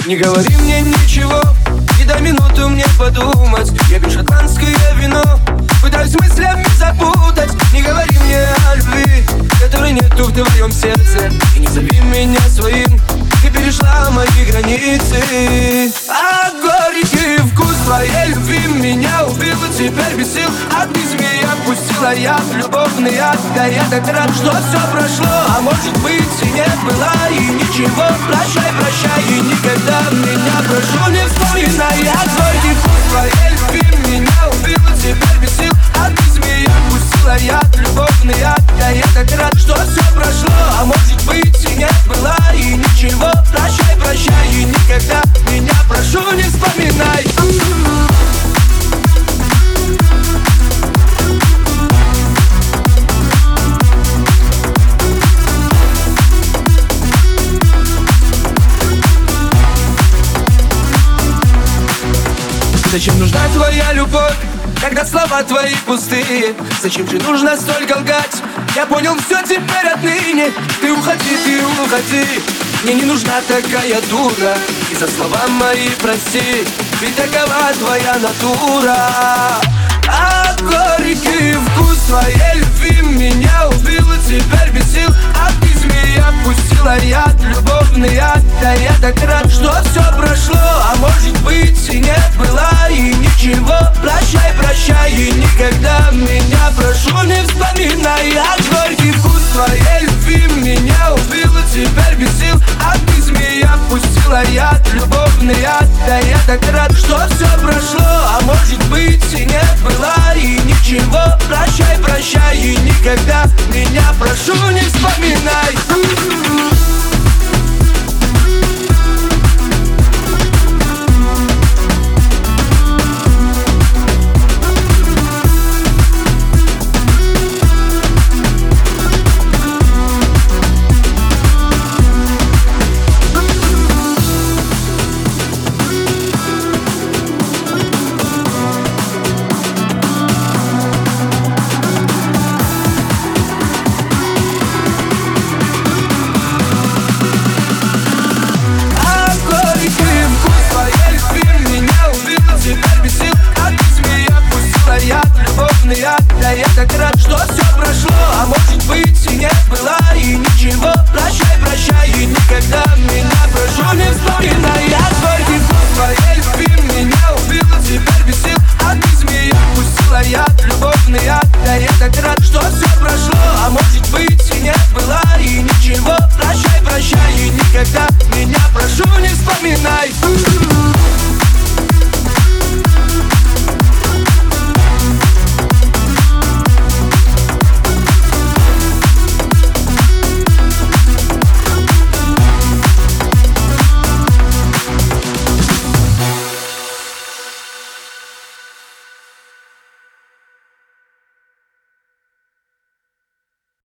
Не говори мне ничего, и дай минуту мне подумать. Я пью шотландское вино, пытаюсь мыслями запутать. Не говори мне о любви, которой нету в твоем сердце. И не зови меня своим, ты перешла мои границы. А горький вкус твоей любви меня убил, и теперь без сил. А ты змея пустила яд, любовный яд. Да я так рад, что все прошло, а может быть и не было, и ничего. Прощай, прощай, и никогда меня прошу не вспоминай. А горький вкус твоей любви меня убил, и теперь без сил. А ты змея пустила яд, любовный яд. Да я так рад, что все прошло, а может быть и не было, и ничего. Прощай, прощай, и никогда меня прошу не вспоминай. Зачем нужна твоя любовь, когда слова твои пустые? Зачем же нужно столько лгать? Я понял все теперь отныне. Ты уходи, мне не нужна такая дура. И за слова мои прости, ведь такова твоя натура. А горький вкус твоей любви меня убил, и теперь без сил. А ты змея пустила яд, любовный яд. Да я так рад, что все прошло, а может быть и не было, и ничего. Прощай, прощай, и никогда меня прошу не вспоминай. А горький вкус твоей любви меня убил, и теперь без сил. А ты змея пустила яд, любовный яд. Да я так рад, что все прошло, а может быть и не было, и ничего. Прощай, прощай, и никогда меня прошу не вспоминай. Да я так рад, что все прошло, а может быть и не было, и ничего. Прощай, прощай, и никогда меня прошу не вспоминай. А горький вкус твоей любви меня убил, и теперь без сил. А ты змея пустила яд, любовный яд. Да я так рад, что все прошло, а может быть и не было, и ничего. Прощай, прощай, и никогда меня прошу не вспоминай.